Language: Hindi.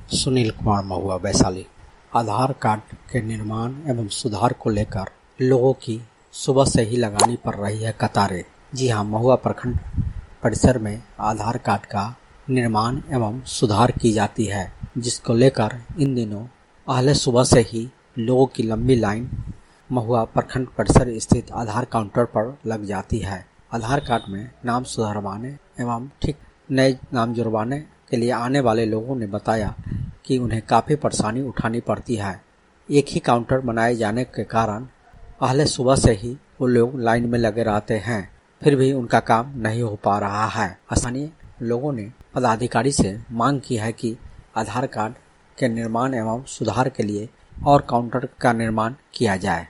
सुनील कुमार महुआ, वैशाली। आधार कार्ड के निर्माण एवं सुधार को लेकर लोगों की सुबह से ही लगानी पड़ रही है कतारें। जी हां, महुआ प्रखंड परिसर में आधार कार्ड का निर्माण एवं सुधार की जाती है, जिसको लेकर इन दिनों पहले सुबह से ही लोगों की लंबी लाइन महुआ प्रखंड परिसर स्थित आधार काउंटर पर लग जाती है। आधार कार्ड में नाम सुधरवाने एवं ठीक नए नाम जुड़वाने के लिए आने वाले लोगों ने बताया कि उन्हें काफ़ी परेशानी उठानी पड़ती है। एक ही काउंटर बनाए जाने के कारण पहले सुबह से ही वो लोग लाइन में लगे रहते हैं, फिर भी उनका काम नहीं हो पा रहा है। स्थानीय लोगों ने पदाधिकारी से मांग की है कि आधार कार्ड के निर्माण एवं सुधार के लिए और काउंटर का निर्माण किया जाए।